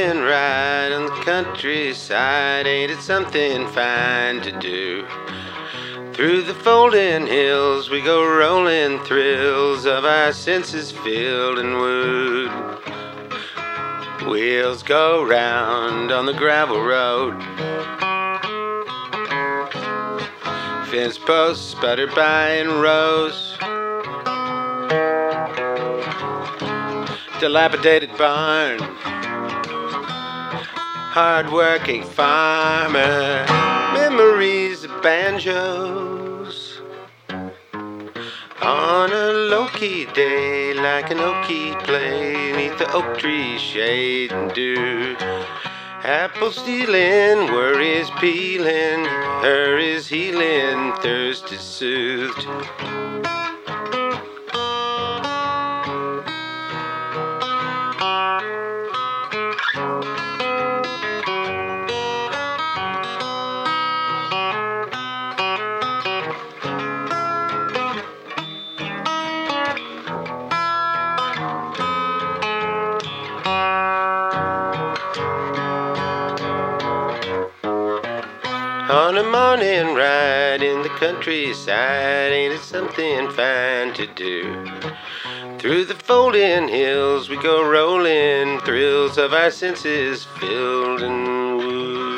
morning ride on the countryside, ain't it something fine to do? Through the folding hills we go rolling, thrills of our senses filled and wooed. Wheels go round on the gravel road, fence posts sputter by in rows, dilapidated barn, hard-working farmer, memories of banjos. On a low-key day, like an oaky play, neath the oak tree shade and dew. Apples stealing, worries peeling, her is healing, thirst is soothed. On a morning ride in the countryside, ain't it something fine to do? Through the folding hills we go rolling, thrills of our senses filled and woo.